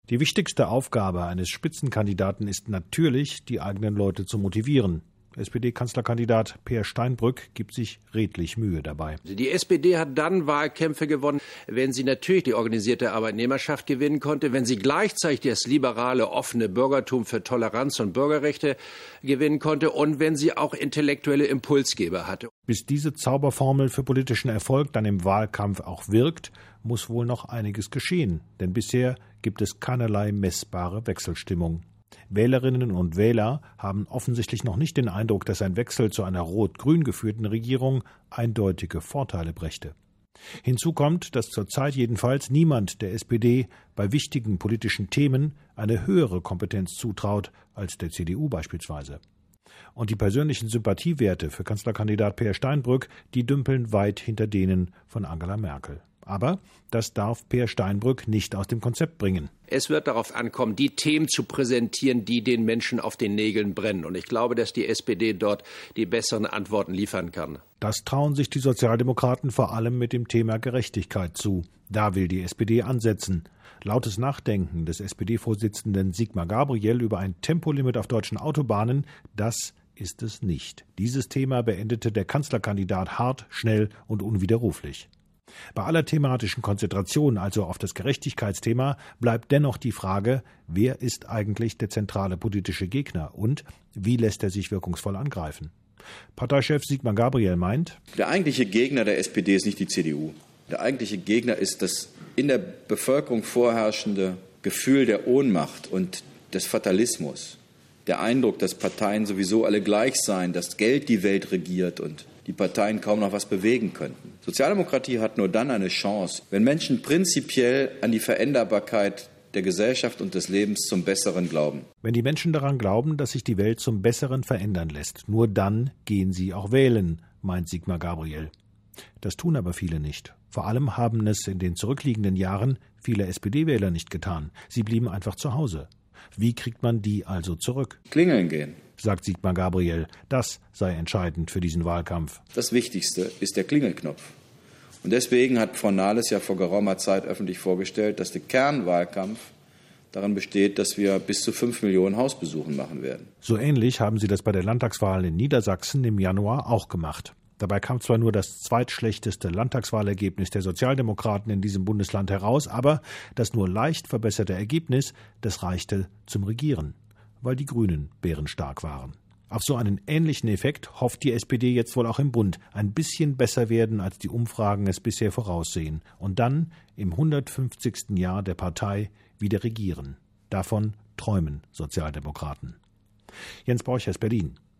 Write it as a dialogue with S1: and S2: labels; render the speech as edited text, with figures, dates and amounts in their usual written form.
S1: Die wichtigste Aufgabe eines Spitzenkandidaten ist natürlich, die eigenen Leute zu motivieren. SPD-Kanzlerkandidat Peer Steinbrück gibt sich redlich Mühe dabei.
S2: Die SPD hat dann Wahlkämpfe gewonnen, wenn sie natürlich die organisierte Arbeitnehmerschaft gewinnen konnte, wenn sie gleichzeitig das liberale, offene Bürgertum für Toleranz und Bürgerrechte gewinnen konnte und wenn sie auch intellektuelle Impulsgeber hatte.
S1: Bis diese Zauberformel für politischen Erfolg dann im Wahlkampf auch wirkt, muss wohl noch einiges geschehen. Denn bisher gibt es keinerlei messbare Wechselstimmung. Wählerinnen und Wähler haben offensichtlich noch nicht den Eindruck, dass ein Wechsel zu einer rot-grün geführten Regierung eindeutige Vorteile brächte. Hinzu kommt, dass zurzeit jedenfalls niemand der SPD bei wichtigen politischen Themen eine höhere Kompetenz zutraut als der CDU beispielsweise. Und die persönlichen Sympathiewerte für Kanzlerkandidat Peer Steinbrück, die dümpeln weit hinter denen von Angela Merkel. Aber das darf Peer Steinbrück nicht aus dem Konzept bringen.
S2: Es wird darauf ankommen, die Themen zu präsentieren, die den Menschen auf den Nägeln brennen. Und ich glaube, dass die SPD dort die besseren Antworten liefern kann.
S1: Das trauen sich die Sozialdemokraten vor allem mit dem Thema Gerechtigkeit zu. Da will die SPD ansetzen. Lautes Nachdenken des SPD-Vorsitzenden Sigmar Gabriel über ein Tempolimit auf deutschen Autobahnen, das ist es nicht. Dieses Thema beendete der Kanzlerkandidat hart, schnell und unwiderruflich. Bei aller thematischen Konzentration, also auf das Gerechtigkeitsthema, bleibt dennoch die Frage, wer ist eigentlich der zentrale politische Gegner und wie lässt er sich wirkungsvoll angreifen? Parteichef Sigmar Gabriel meint,
S3: der eigentliche Gegner der SPD ist nicht die CDU. Der eigentliche Gegner ist das in der Bevölkerung vorherrschende Gefühl der Ohnmacht und des Fatalismus. Der Eindruck, dass Parteien sowieso alle gleich seien, dass Geld die Welt regiert und die Parteien kaum noch was bewegen könnten. Sozialdemokratie hat nur dann eine Chance, wenn Menschen prinzipiell an die Veränderbarkeit der Gesellschaft und des Lebens zum Besseren glauben.
S1: Wenn die Menschen daran glauben, dass sich die Welt zum Besseren verändern lässt, nur dann gehen sie auch wählen, meint Sigmar Gabriel. Das tun aber viele nicht. Vor allem haben es in den zurückliegenden Jahren viele SPD-Wähler nicht getan. Sie blieben einfach zu Hause. Wie kriegt man die also zurück?
S3: Klingeln gehen,
S1: sagt Sigmar Gabriel. Das sei entscheidend für diesen Wahlkampf.
S3: Das Wichtigste ist der Klingelknopf. Und deswegen hat Frau Nahles ja vor geraumer Zeit öffentlich vorgestellt, dass der Kernwahlkampf darin besteht, dass wir bis zu 5 Millionen Hausbesuchen machen werden.
S1: So ähnlich haben sie das bei der Landtagswahl in Niedersachsen im Januar auch gemacht. Dabei kam zwar nur das zweitschlechteste Landtagswahlergebnis der Sozialdemokraten in diesem Bundesland heraus, aber das nur leicht verbesserte Ergebnis, das reichte zum Regieren, weil die Grünen bärenstark waren. Auf so einen ähnlichen Effekt hofft die SPD jetzt wohl auch im Bund, ein bisschen besser werden, als die Umfragen es bisher voraussehen, und dann im 150. Jahr der Partei wieder regieren. Davon träumen Sozialdemokraten. Jens Borchers, Berlin.